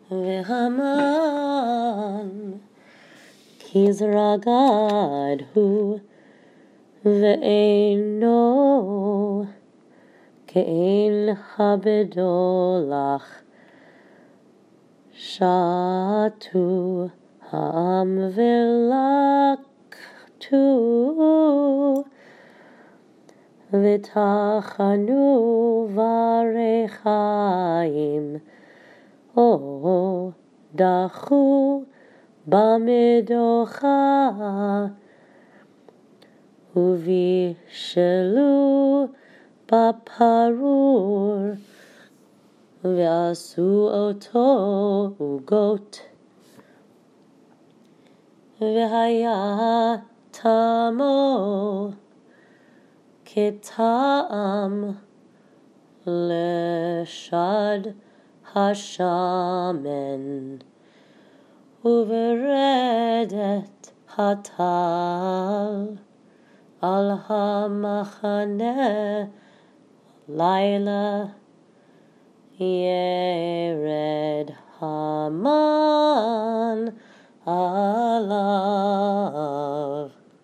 והמן כי זרגד הוא ואינו כאין הבדולח שתו העם ולקטו וטחנו ברחיים או דחו במדוכה ובישלו בפרור ועשו אותו עוגות והיה טעמו כטעם לשד השמן וברדת הטל על המחנה לילה ירד המן עליו.